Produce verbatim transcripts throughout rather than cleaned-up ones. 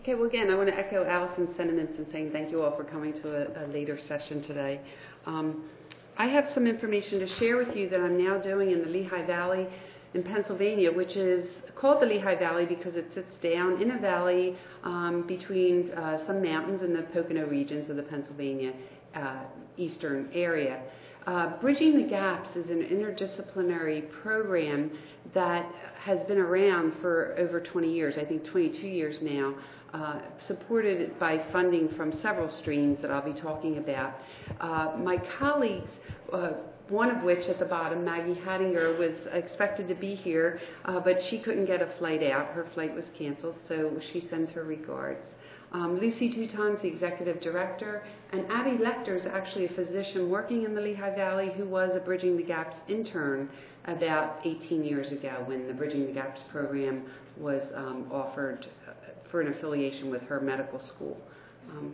Okay, well, again, I want to echo Allison's sentiments in saying thank you all for coming to a, a later session today. Um, I have some information to share with you that I'm now doing in the Lehigh Valley in Pennsylvania, which is called the Lehigh Valley because it sits down in a valley um, between uh, some mountains in the Pocono regions of the Pennsylvania uh, eastern area. Uh, Bridging the Gaps is an interdisciplinary program that has been around for over twenty years, I think twenty-two years now, uh, supported by funding from several streams that I'll be talking about. Uh, my colleagues, uh, one of which at the bottom, Maggie Hattinger, was expected to be here, uh, but she couldn't get a flight out. Her flight was canceled, so she sends her regards. Um, Lucy Touton's the executive director, and Abby Lecter is actually a physician working in the Lehigh Valley who was a Bridging the Gaps intern about eighteen years ago when the Bridging the Gaps program was um, offered for an affiliation with her medical school. Um,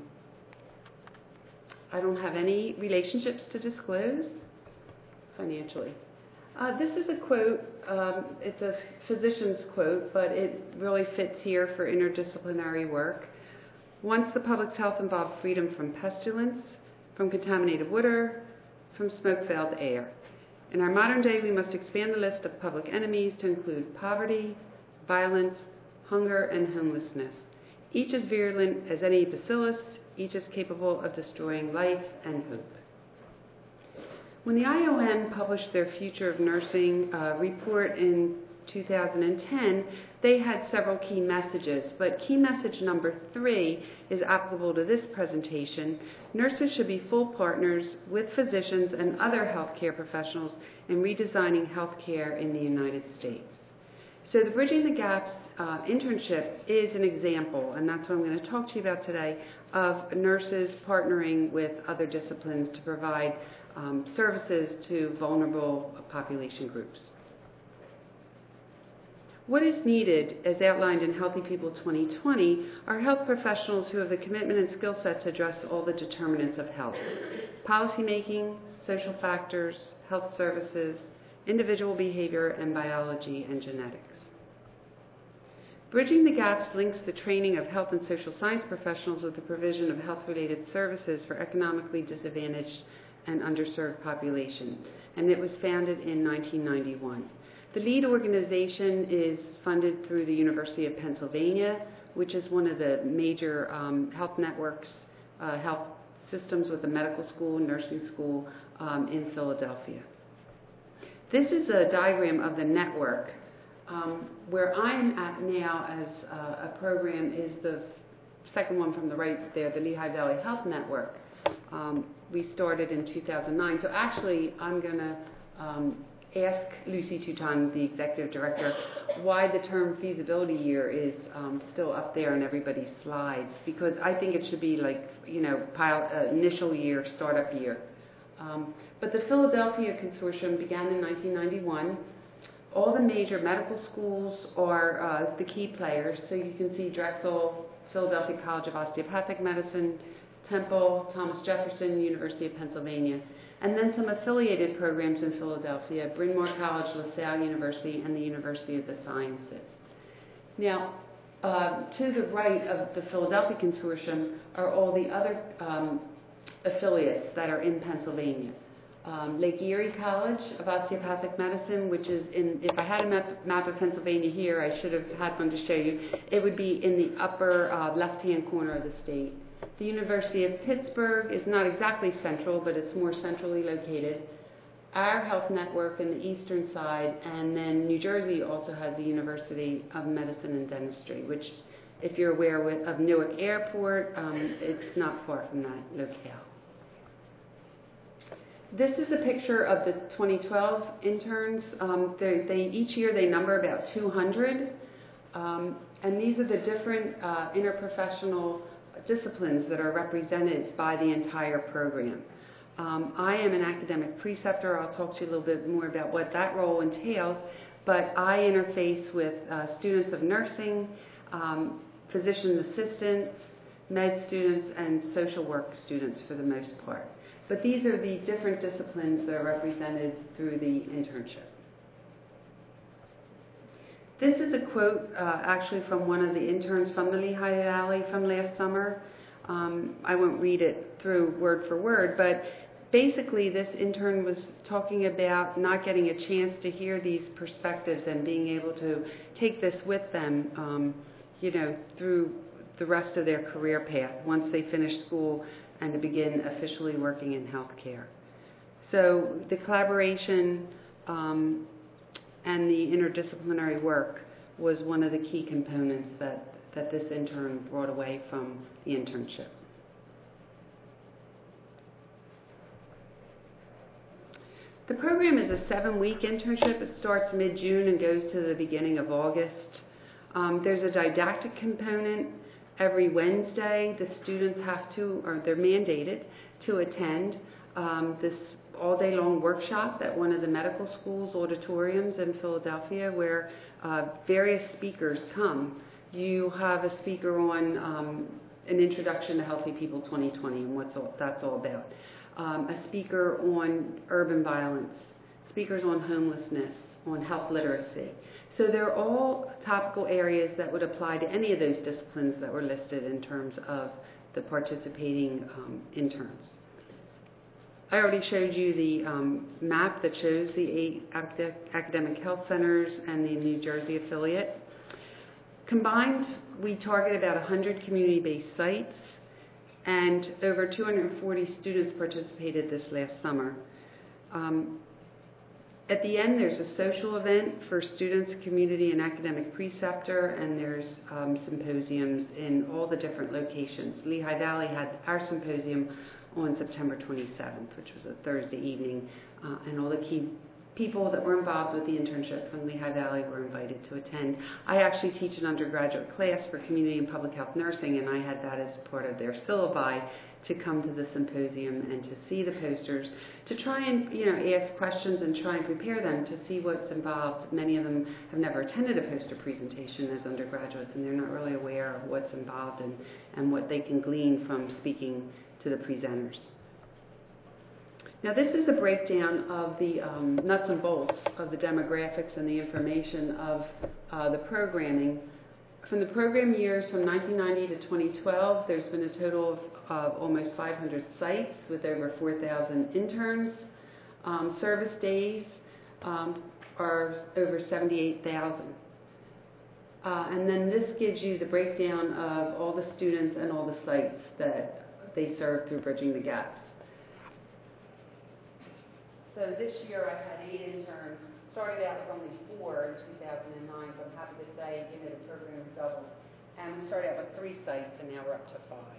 I don't have any relationships to disclose financially. Uh, this is a quote. Um, it's a physician's quote, but it really fits here for interdisciplinary work. Once the public's health involved freedom from pestilence, from contaminated water, from smoke-filled air. In our modern day, we must expand the list of public enemies to include poverty, violence, hunger, and homelessness. Each as virulent as any bacillus, each as capable of destroying life and hope. When the I O M published their Future of Nursing uh, report in two thousand ten, they had several key messages, but key message number three is applicable to this presentation. Nurses should be full partners with physicians and other healthcare professionals in redesigning healthcare in the United States. So the Bridging the Gaps uh, internship is an example, and that's what I'm going to talk to you about today, of nurses partnering with other disciplines to provide um, services to vulnerable population groups. What is needed, as outlined in Healthy People twenty twenty, are health professionals who have the commitment and skill set to address all the determinants of health: policymaking, social factors, health services, individual behavior, and biology and genetics. Bridging the Gaps links the training of health and social science professionals with the provision of health-related services for economically disadvantaged and underserved populations, and it was founded in nineteen ninety-one. The lead organization is funded through the University of Pennsylvania, which is one of the major um, health networks, uh, health systems with a medical school, nursing school um, in Philadelphia. This is a diagram of the network. Um, where I'm at now as uh, a program is the second one from the right there, the Lehigh Valley Health Network. Um, we started in two thousand nine, so actually I'm going to um, ask Lucy Touton, the executive director, why the term feasibility year is um, still up there on everybody's slides, because I think it should be like, you know, pilot, uh, initial year, startup year. Um, but the Philadelphia Consortium began in nineteen ninety-one. All the major medical schools are uh, the key players, so you can see Drexel, Philadelphia College of Osteopathic Medicine, Temple, Thomas Jefferson, University of Pennsylvania, and then some affiliated programs in Philadelphia, Bryn Mawr College, LaSalle University, and the University of the Sciences. Now, uh, to the right of the Philadelphia Consortium are all the other um, affiliates that are in Pennsylvania. Um, Lake Erie College of Osteopathic Medicine, which is in, if I had a map, map of Pennsylvania here, I should have had one to show you. It would be in the upper uh, left-hand corner of the state. The University of Pittsburgh is not exactly central, but it's more centrally located. Our health network in the eastern side, and then New Jersey also has the University of Medicine and Dentistry, which, if you're aware with, of Newark Airport, um, it's not far from that locale. This is a picture of the twenty twelve interns. Um, they, they, each year they number about two hundred, um, and these are the different uh, interprofessional disciplines that are represented by the entire program. Um, I am an academic preceptor. I'll talk to you a little bit more about what that role entails, but I interface with uh, students of nursing, um, physician assistants, med students, and social work students for the most part. But these are the different disciplines that are represented through the internship. This is a quote uh, actually from one of the interns from the Lehigh Valley from last summer. Um, I won't read it through word for word, but basically this intern was talking about not getting a chance to hear these perspectives and being able to take this with them, um, you know, through the rest of their career path once they finish school and to begin officially working in healthcare. So the collaboration um, and the interdisciplinary work was one of the key components that, that this intern brought away from the internship. The program is a seven-week internship. It starts mid-June and goes to the beginning of August. Um, there's a didactic component. Every Wednesday, the students have to, or they're mandated to attend um, this all-day-long workshop at one of the medical school's auditoriums in Philadelphia where uh, various speakers come. You have a speaker on um, an introduction to Healthy People twenty twenty and what that's all about. Um, a speaker on urban violence, speakers on homelessness, on health literacy. So they're all topical areas that would apply to any of those disciplines that were listed in terms of the participating um, interns. I already showed you the um, map that shows the eight academic health centers and the New Jersey affiliate. Combined, we target about one hundred community-based sites, and over two hundred forty students participated this last summer. Um, at the end, there's a social event for students, community, and academic preceptor, and there's um, symposiums in all the different locations. Lehigh Valley had our symposium on September twenty-seventh, which was a Thursday evening, uh, and all the key people that were involved with the internship from Lehigh Valley were invited to attend. I actually teach an undergraduate class for community and public health nursing, and I had that as part of their syllabi to come to the symposium and to see the posters, to try and, you know, ask questions and try and prepare them to see what's involved. Many of them have never attended a poster presentation as undergraduates, and they're not really aware of what's involved and, and what they can glean from speaking to the presenters. Now this is the breakdown of the um, nuts and bolts of the demographics and the information of uh, the programming. From the program years from nineteen ninety to twenty twelve, there's been a total of uh, almost five hundred sites with over four thousand interns. Um, service days um, are over seventy-eight thousand. Uh, and then this gives you the breakdown of all the students and all the sites that they serve through Bridging the Gaps. So this year I had eight interns. Started out with only four in two thousand nine, so I'm happy to say, you know, the program has doubled. And we started out with three sites, and now we're up to five.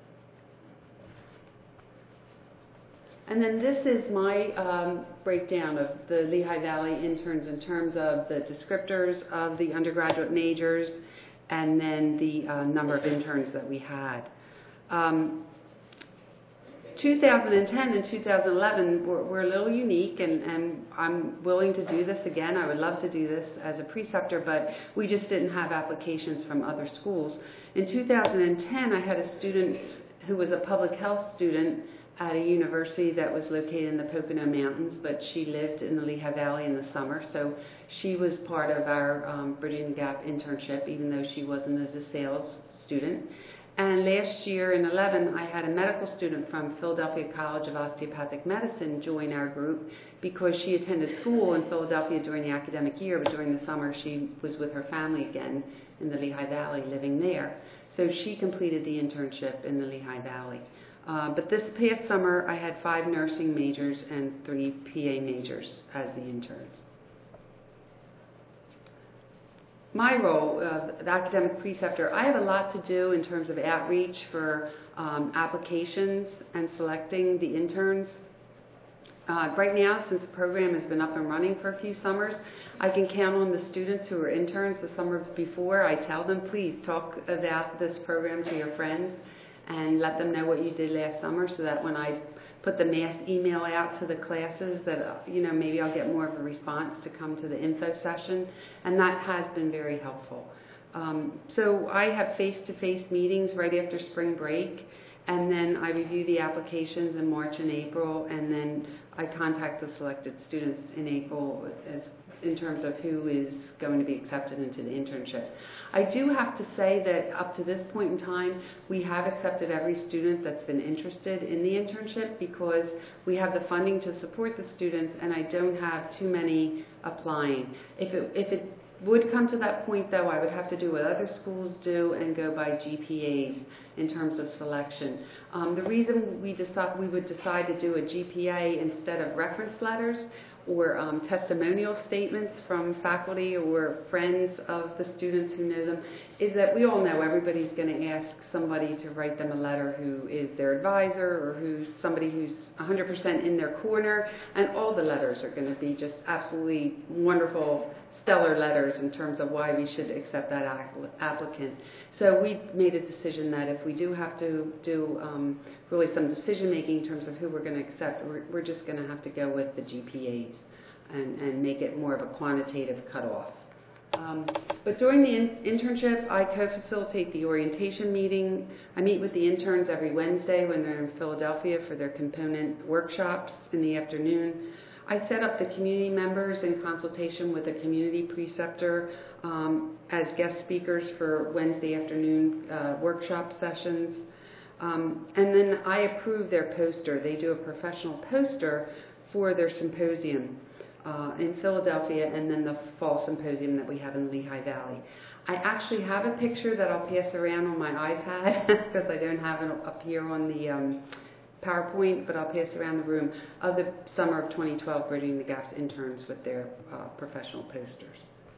And then this is my um, breakdown of the Lehigh Valley interns in terms of the descriptors of the undergraduate majors and then the uh, number of interns that we had. Um, two thousand ten and two thousand eleven were, were a little unique, and, and I'm willing to do this again. I would love to do this as a preceptor, but we just didn't have applications from other schools. In two thousand ten, I had a student who was a public health student at a university that was located in the Pocono Mountains, but she lived in the Lehigh Valley in the summer, so she was part of our um, Bridging the Gap internship, even though she wasn't as a sales student. And last year in eleven, I had a medical student from Philadelphia College of Osteopathic Medicine join our group because she attended school in Philadelphia during the academic year, but during the summer she was with her family again in the Lehigh Valley, living there. So she completed the internship in the Lehigh Valley. Uh, but this past summer, I had five nursing majors and three P A majors as the interns. My role, uh, the academic preceptor, I have a lot to do in terms of outreach for um, applications and selecting the interns. Uh, right now, since the program has been up and running for a few summers, I can count on the students who were interns the summer before. I tell them, please talk about this program to your friends and let them know what you did last summer, so that when I put the mass email out to the classes that, you know, maybe I'll get more of a response to come to the info session, and that has been very helpful. Um, so I have face-to-face meetings right after spring break, and then I review the applications in March and April, and then I contact the selected students in April as, in terms of who is going to be accepted into the internship. I do have to say that up to this point in time, we have accepted every student that's been interested in the internship because we have the funding to support the students, and I don't have too many applying. If it, if it would come to that point, though, I would have to do what other schools do and go by G P As in terms of selection. Um, the reason we decide we would decide to do a G P A instead of reference letters or um, testimonial statements from faculty or friends of the students who know them is that we all know everybody's going to ask somebody to write them a letter who is their advisor or who's somebody who's one hundred percent in their corner, and all the letters are going to be just absolutely wonderful, stellar letters in terms of why we should accept that applicant. So we made a decision that if we do have to do um, really some decision making in terms of who we're going to accept, we're, we're just going to have to go with the G P As and, and make it more of a quantitative cutoff. Um, but during the in internship, I co-facilitate the orientation meeting. I meet with the interns every Wednesday when they're in Philadelphia for their component workshops in the afternoon. I set up the community members in consultation with a community preceptor um, as guest speakers for Wednesday afternoon uh, workshop sessions. Um, and then I approve their poster. They do a professional poster for their symposium uh, in Philadelphia and then the fall symposium that we have in Lehigh Valley. I actually have a picture that I'll pass around on my iPad because I don't have it up here on the um, PowerPoint, but I'll pass around the room, of the summer of twenty twelve Bridging the Gap interns with their uh, professional posters.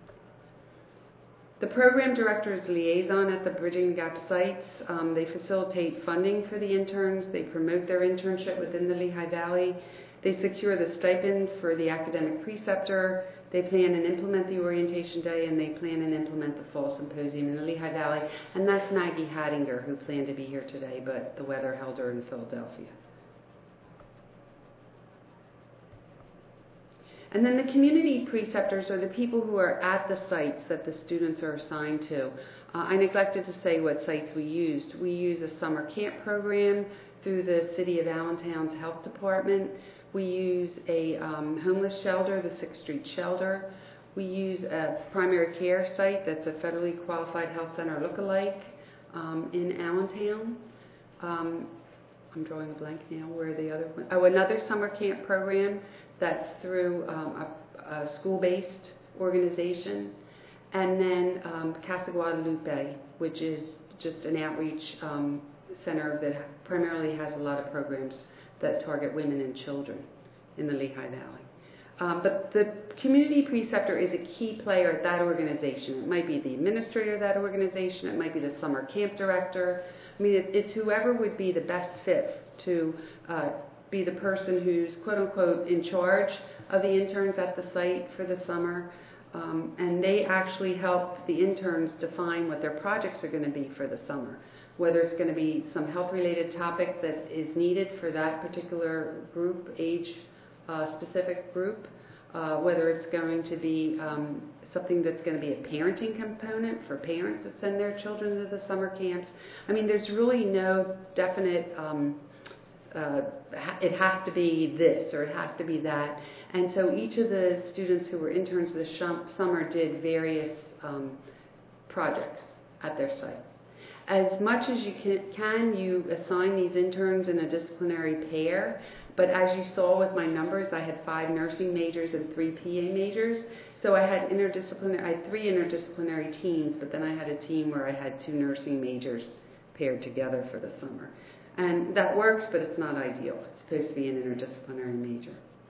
The program director is liaison at the Bridging the Gap sites. Um, they facilitate funding for the interns. They promote their internship within the Lehigh Valley. They secure the stipend for the academic preceptor. They plan and implement the orientation day, and they plan and implement the fall symposium in the Lehigh Valley. And that's Maggie Hattinger, who planned to be here today, but the weather held her in Philadelphia. And then the community preceptors are the people who are at the sites that the students are assigned to. Uh, I neglected to say what sites we used. We use a summer camp program through the City of Allentown's Health Department. We use a um, homeless shelter, the Sixth Street Shelter. We use a primary care site that's a federally qualified health center lookalike um, in Allentown. Um, I'm drawing a blank now. Where are the other one? Oh, another summer camp program that's through um, a, a school-based organization. And then um, Casa Guadalupe, which is just an outreach um, center that primarily has a lot of programs that target women and children in the Lehigh Valley. Um, but the community preceptor is a key player at that organization. It might be the administrator of that organization. It might be the summer camp director. I mean, it, it's whoever would be the best fit to uh, be the person who's quote-unquote in charge of the interns at the site for the summer. Um, and they actually help the interns define what their projects are going to be for the summer, whether it's going to be some health-related topic that is needed for that particular group, age-specific uh, group, uh, whether it's going to be um, something that's going to be a parenting component for parents that send their children to the summer camps. I mean, there's really no definite, um, uh, it has to be this or it has to be that. And so each of the students who were interns this summer did various um, projects at their site. As much as you can, you assign these interns in a disciplinary pair, but as you saw with my numbers, I had five nursing majors and three P A majors. So I had interdisciplinary, I had three interdisciplinary teams, but then I had a team where I had two nursing majors paired together for the summer. And that works, but it's not ideal. It's supposed to be an interdisciplinary major.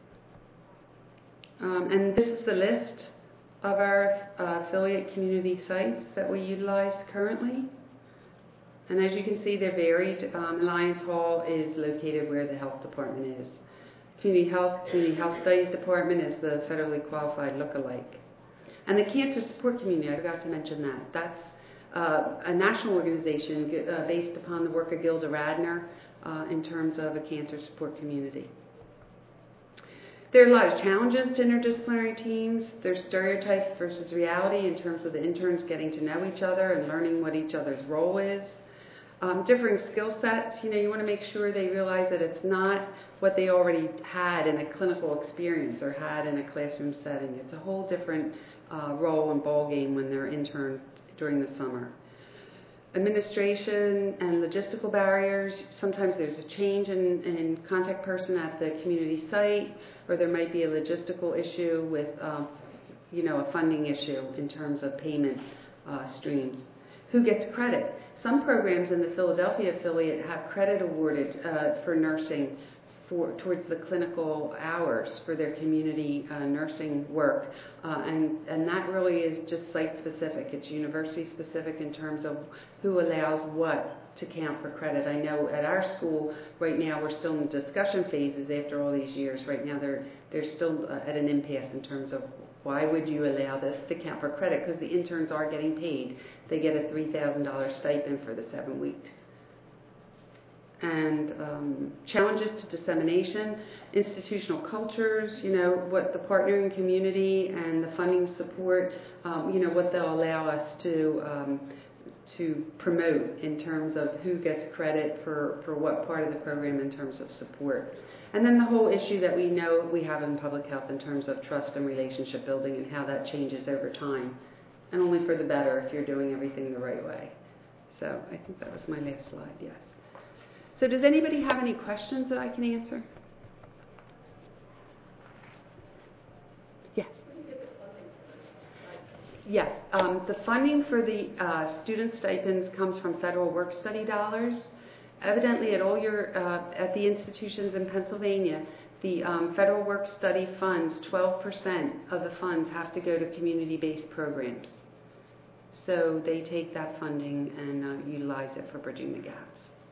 Um, and this is the list of our uh, affiliate community sites that we utilize currently. And as you can see, they're varied. Um, Alliance Hall is located where the health department is. Community Health, Community Health Studies Department is the federally qualified lookalike. And the Cancer Support Community, I forgot to mention that. That's uh, a national organization uh, based upon the work of Gilda Radner uh, in terms of a cancer support community. There are a lot of challenges to interdisciplinary teams. There's stereotypes versus reality in terms of the interns getting to know each other and learning what each other's role is. Um, differing skill sets, you know, you want to make sure they realize that it's not what they already had in a clinical experience or had in a classroom setting. It's a whole different uh, role and ball game when they're interned during the summer. Administration and logistical barriers. Sometimes there's a change in, in contact person at the community site, or there might be a logistical issue with, um, you know, a funding issue in terms of payment uh, streams. Who gets credit? Some programs in the Philadelphia affiliate have credit awarded uh, for nursing for towards the clinical hours for their community uh, nursing work, uh, and and that really is just site specific. It's university specific in terms of who allows what to count for credit. I know at our school right now we're still in discussion phases after all these years. Right now they're they're still uh, at an impasse in terms of why would you allow this to count for credit, because the interns are getting paid. They get a three thousand dollars stipend for the seven weeks. And um, challenges to dissemination, institutional cultures, you know, what the partnering community and the funding support, um, you know, what they'll allow us to um, to promote in terms of who gets credit for, for what part of the program in terms of support. And then the whole issue that we know we have in public health in terms of trust and relationship building and how that changes over time, and only for the better if you're doing everything the right way. So I think that was my last slide, yes. So does anybody have any questions that I can answer? Yes. Yes. Um, the funding for the uh, student stipends comes from federal work study dollars. Evidently, at all your uh, at the institutions in Pennsylvania, the um, federal work study funds, twelve percent of the funds have to go to community-based programs. So they take that funding and uh, utilize it for bridging the gaps.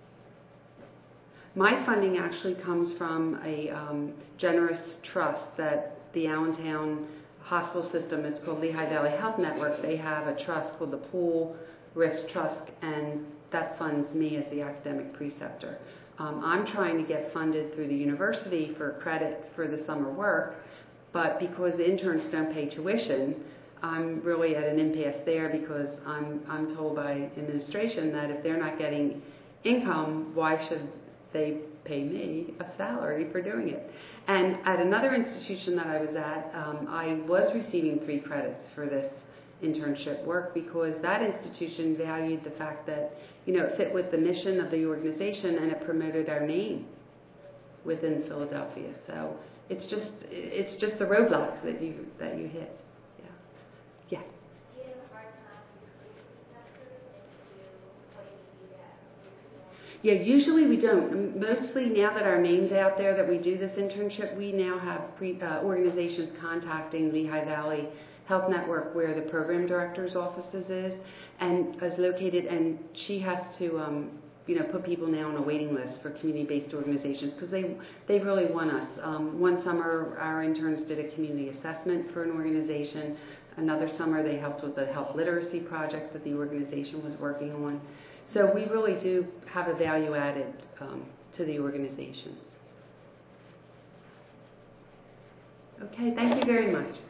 My funding actually comes from a um, generous trust that the Allentown hospital system, it's called Lehigh Valley Health Network, they have a trust called the Pool Risk Trust, and that funds me as the academic preceptor. Um, I'm trying to get funded through the university for credit for the summer work, but because the interns don't pay tuition, I'm really at an impasse there, because I'm, I'm told by administration that if they're not getting income, why should they pay me a salary for doing it? And at another institution that I was at, um, I was receiving three credits for this internship work, because that institution valued the fact that, you know, it fit with the mission of the organization and it promoted our name within Philadelphia. So it's just it's just the roadblocks that you that you hit. Yeah. Yeah. Do you have a hard time recruiting preceptors into what you do that? Yeah, usually we don't. Mostly now that our name's out there that we do this internship, we now have pre, uh, organizations contacting Lehigh Valley Health Network, where the program director's offices is, and is located, and she has to, um, you know, put people now on a waiting list for community-based organizations, because they they really want us. Um, one summer, our interns did a community assessment for an organization. Another summer, they helped with the health literacy project that the organization was working on. So we really do have a value added um, to the organizations. Okay, thank you very much.